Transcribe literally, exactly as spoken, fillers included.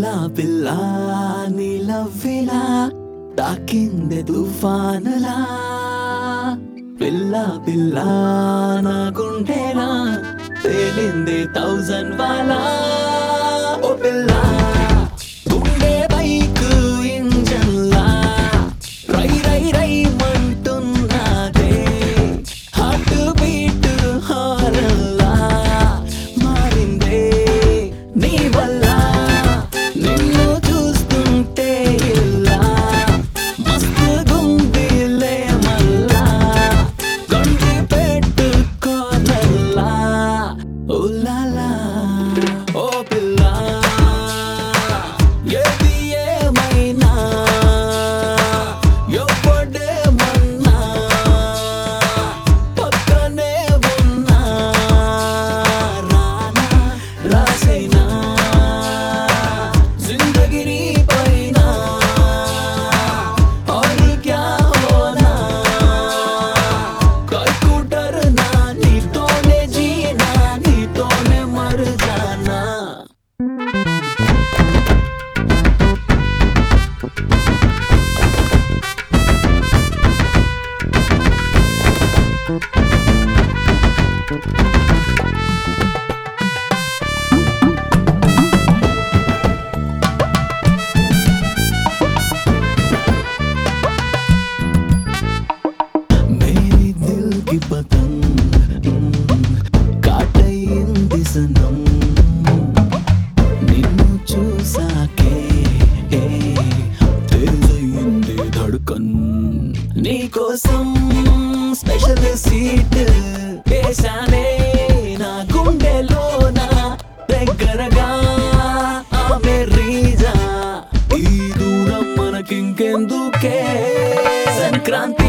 పిల్లా పిల్లా నీలవ్విలా తాకిందే తుఫానులా పిల్లా పిల్లా నా గుండెలా తేలిందే థౌజండ్ వాలా ఓ పిల్లా గుండె బైక్ ఇంజన్లా రై రై రై మంటున్నాదే హార్ట్ బీట్ హారల్లా మారిందే నీ వల్ల నిన్ను చూస్తుంటే ఇలా మస్తు గుండెలే మల్లా గండి పెట్టుకోనల్లా ఉల్లాలా ఓ పిల్లా ఏది ఏమైనా ఎవ్వడేమన్నా పక్కనే ఉన్నా రానా రాసైనా जिंदगी पैना और क्या होना कोई को डरना नी तो ने जीना नी तो ने मर जाना मेरी दिल की पतंग काटయింది सनम నిన్ను చూసాకే తేజయింది ధడకన్ నీకోసం స్పెషల్ సీట్ వేశానే నా గుండెలోన దగ్గరగా ఆమె రీజా ఈ దూరం మనకింకెందుకే సంక్రాంతి